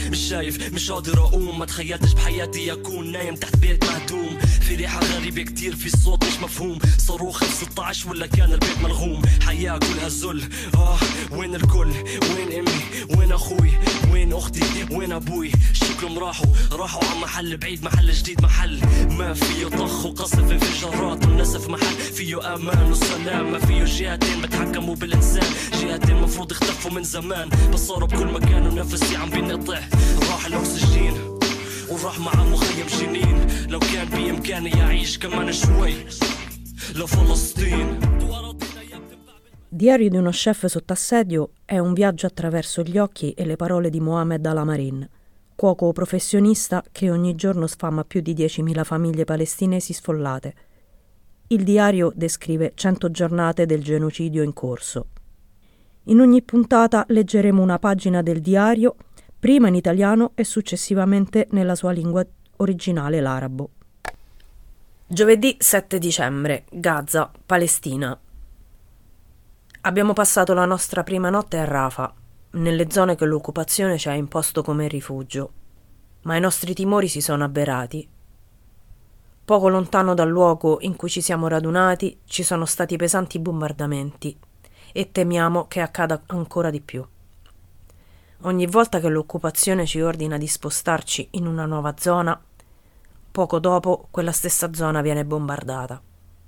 مش شايف مش قادر اقوم ما تخيلتش بحياتي اكون نايم تحت بيت مهدوم في ريحة غريبة كتير في صوت مش مفهوم صاروخ 16 ولا كان البيت ملغوم حياة كلها ذل وين الكل وين امي وين اخوي وين اختي وين ابوي شكلهم راحوا على محل بعيد محل جديد محل ما فيه طخ وقصف انفجارات والنسف محل فيه امان وسلام ما فيه جهتين بتحكموا بالانسان جهتين مفروض اختفوا من زمان بس صاروا بكل مكان ونفسي عم بينقطع راح الاكسجين وراح مع مخيم جنين لو كان بامكاني اعيش كمان شوي لفلسطين. Diario di uno chef sotto assedio è un viaggio attraverso gli occhi e le parole di Mohamed Al-Amarin, cuoco professionista che ogni giorno sfama più di 10.000 famiglie palestinesi sfollate. Il diario descrive 100 giornate del genocidio in corso. In ogni puntata leggeremo una pagina del diario, prima in italiano e successivamente nella sua lingua originale, l'arabo. Giovedì 7 dicembre, Gaza, Palestina. Abbiamo passato la nostra prima notte a Rafah, nelle zone che l'occupazione ci ha imposto come rifugio, ma i nostri timori si sono avverati. Poco lontano dal luogo in cui ci siamo radunati ci sono stati pesanti bombardamenti e temiamo che accada ancora di più. Ogni volta che l'occupazione ci ordina di spostarci in una nuova zona, poco dopo quella stessa zona viene bombardata.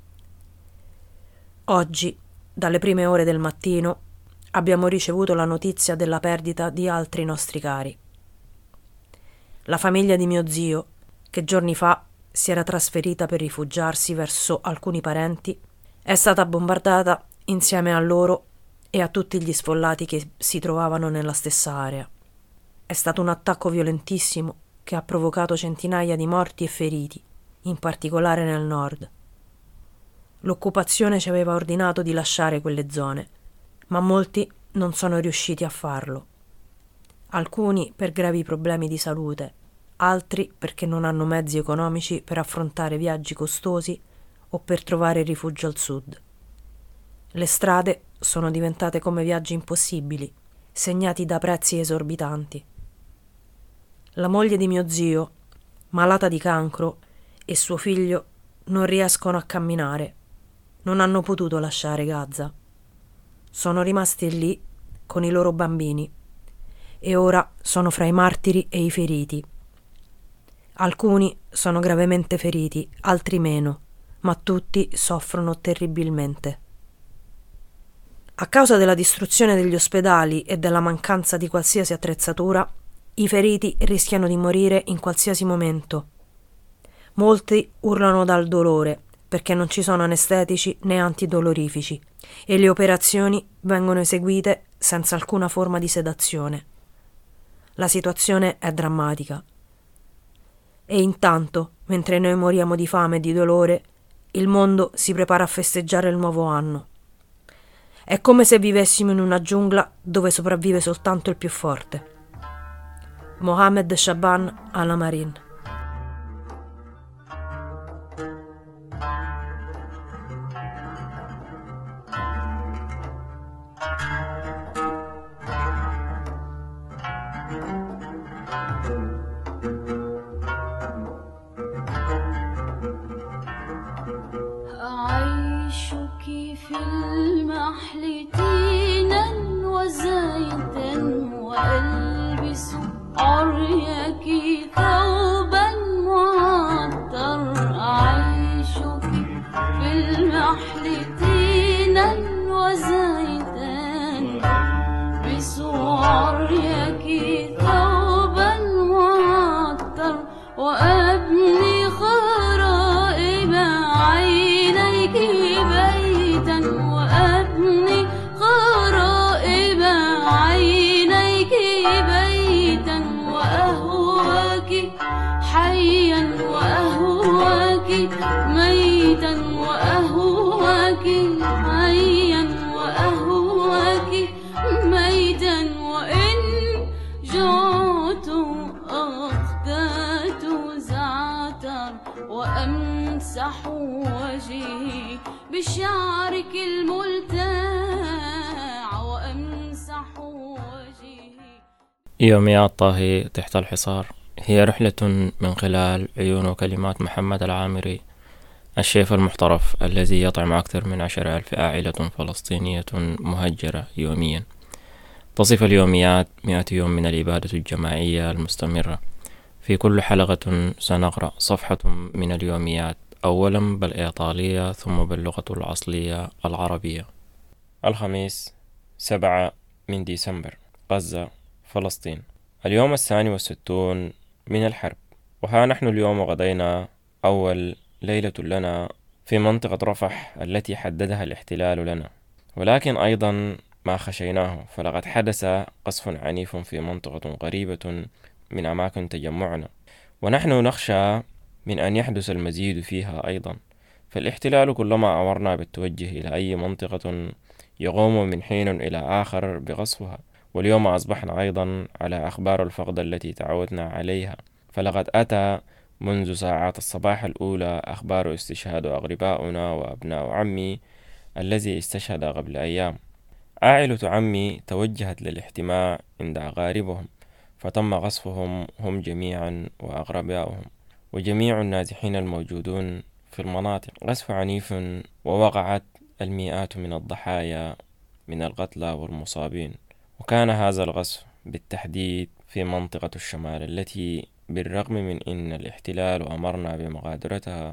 Oggi, dalle prime ore del mattino, abbiamo ricevuto la notizia della perdita di altri nostri cari. La famiglia di mio zio, che giorni fa si era trasferita per rifugiarsi verso alcuni parenti, è stata bombardata insieme a loro e a tutti gli sfollati che si trovavano nella stessa area. È stato un attacco violentissimo che ha provocato centinaia di morti e feriti, in particolare nel nord. L'occupazione ci aveva ordinato di lasciare quelle zone, ma molti non sono riusciti a farlo. Alcuni per gravi problemi di salute, altri perché non hanno mezzi economici per affrontare viaggi costosi o per trovare rifugio al sud. Le strade sono diventate come viaggi impossibili, segnati da prezzi esorbitanti. La moglie di mio zio, malata di cancro, e suo figlio non riescono a camminare. Non hanno potuto lasciare Gaza. Sono rimasti lì con i loro bambini e ora sono fra i martiri e i feriti. Alcuni sono gravemente feriti, altri meno, ma tutti soffrono terribilmente. A causa della distruzione degli ospedali e della mancanza di qualsiasi attrezzatura, i feriti rischiano di morire in qualsiasi momento. Molti urlano dal dolore perché non ci sono anestetici né antidolorifici e le operazioni vengono eseguite senza alcuna forma di sedazione. La situazione è drammatica. E intanto, mentre noi moriamo di fame e di dolore, il mondo si prepara a festeggiare il nuovo anno. È come se vivessimo in una giungla dove sopravvive soltanto il più forte. Mohamed Shaban Al-Amarin. في المحل تينا وزيتا وألبس عريك ثوبا معطر أعيشك في المحل تينا وزيتا ألبس عريك ثوبا معطر وأبني خرائب عينيك بيتا وأبني خرائب عينيك بيتا وأهواك حيا وأهواك ميتا وأهواك حيا وأهواك ميتا وإن جعت أخدات زعتر وأمسح وجهي بشعرك الملتاع وأمسح وجهي. يوميات طاهي تحت الحصار هي رحلة من خلال عيون وكلمات محمد العامري، الشيف المحترف الذي يطعم أكثر من 10,000 عائلة فلسطينية مهجرة يوميا. تصف اليوميات 100 يوم من الإبادة الجماعية المستمرة. في كل حلقة سنقرأ صفحة من اليوميات، أولا بالإيطالية ثم باللغة الأصلية العربية. الخميس 7 من ديسمبر، غزة، فلسطين. اليوم 62 من الحرب، وها نحن اليوم غدينا أول ليلة لنا في منطقة رفح التي حددها الاحتلال لنا، ولكن أيضا ما خشيناه، فلقد حدث قصف عنيف في منطقة قريبة من أماكن تجمعنا، ونحن نخشى من أن يحدث المزيد فيها أيضا. فالاحتلال كلما أمرنا بالتوجه إلى أي منطقة يقوم من حين إلى آخر بقصفها، واليوم أصبحنا أيضا على أخبار الفقد التي تعودنا عليها. فلقد أتى منذ ساعات الصباح الأولى أخبار استشهاد أقرباؤنا وأبناء عمي الذي استشهد قبل أيام. عائلة عمي توجهت للاحتماء عند أقاربهم، فتم قصفهم هم جميعا وأقربائهم وجميع النازحين الموجودون في المناطق. قصف عنيف، ووقعت المئات من الضحايا من القتلى والمصابين. وكان هذا القصف بالتحديد في منطقة الشمال، التي بالرغم من أن الاحتلال أمرنا بمغادرتها،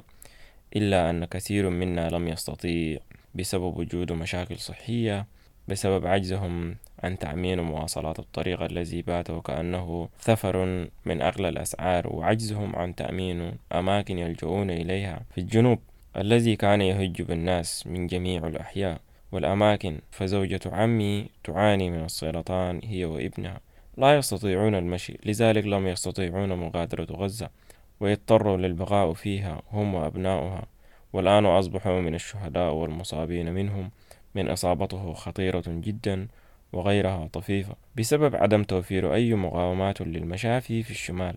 إلا أن كثير منا لم يستطيع بسبب وجود مشاكل صحية، بسبب عجزهم عن تأمين مواصلات الطريق الذي بات وكأنه ثفر من أغلى الأسعار، وعجزهم عن تأمين أماكن يلجؤون إليها في الجنوب الذي كان يهج بالناس من جميع الأحياء والأماكن. فزوجة عمي تعاني من السرطان هي وابنها، لا يستطيعون المشي، لذلك لم يستطيعون مغادرة غزة، ويضطروا للبقاء فيها هم وأبناؤها، والآن أصبحوا من الشهداء والمصابين منهم، من إصابته خطيرة جدا وغيرها طفيفة، بسبب عدم توفير أي مقاومات للمشافي في الشمال،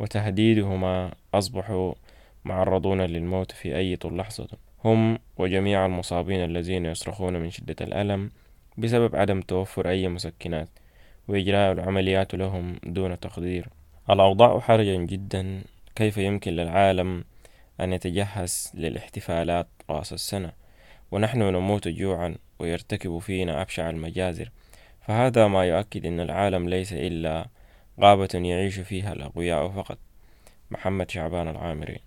وتهديدهما أصبحوا معرضون للموت في أي لحظة، هم وجميع المصابين الذين يصرخون من شدة الألم بسبب عدم توفر أي مسكنات وإجراء العمليات لهم دون تقدير. الأوضاع حرجة جدا. كيف يمكن للعالم أن يتجهز للاحتفالات رأس السنة ونحن نموت جوعا ويرتكب فينا أبشع المجازر؟ فهذا ما يؤكد أن العالم ليس إلا غابة يعيش فيها الأقوياء فقط. محمد شعبان العامري.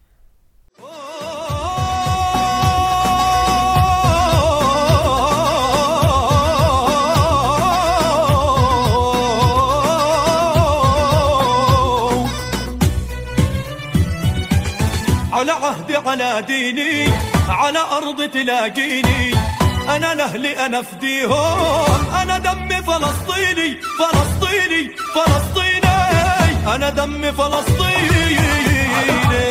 على عهدي على ديني على أرض تلاقيني، أنا لأهلي أنا فديهم، أنا دمي فلسطيني فلسطيني فلسطيني، أنا دمي فلسطيني.